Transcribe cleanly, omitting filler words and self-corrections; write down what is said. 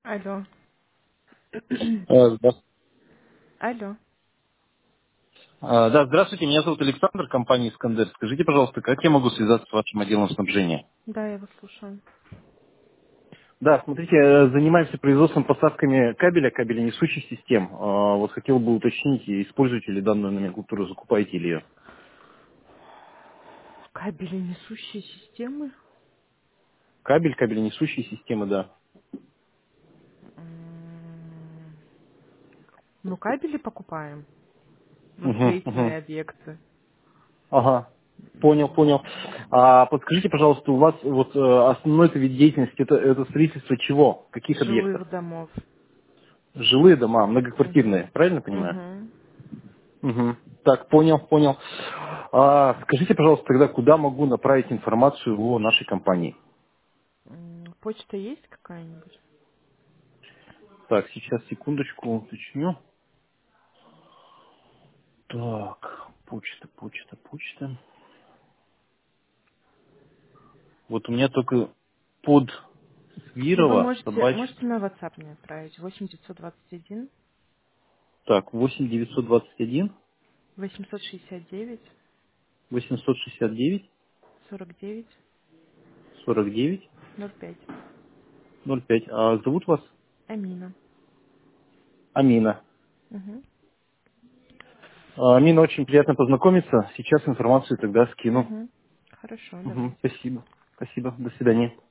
Алло. Да. Алло. Да, здравствуйте, меня зовут Александр, компания «Искандер». Скажите, пожалуйста, как я могу связаться с вашим отделом снабжения? Да, я вас слушаю. Да, смотрите, занимаемся производством поставками кабеля несущих систем. Вот хотел бы уточнить, используете ли данную номенклатуру, закупаете ли ее? Кабели несущие системы? Кабель несущие системы, да. М, Ну, кабели покупаем на Угу, угу. строительные объекты. Ага, понял, понял. М, Подскажите, пожалуйста, у вас вот основной вид деятельности это строительство чего? Каких объектов? Жилых домов. Жилые дома, многоквартирные, Угу. правильно понимаю? Угу. Мгм. Так, понял, понял. Скажите, пожалуйста, тогда куда могу направить информацию о нашей компании? Почта есть какая-нибудь? Так, сейчас секундочку уточню. Так, почта. Вот у меня только под Ну, вы Свирова можете на WhatsApp мне отправить. 8 921 Так, 8 921 869 869 49 49 05. 05. А зовут вас Амина. Амина. Угу. Амина, очень приятно познакомиться. Сейчас информацию тогда скину. Угу. Хорошо, Мгм, давайте. спасибо. Спасибо. До свидания.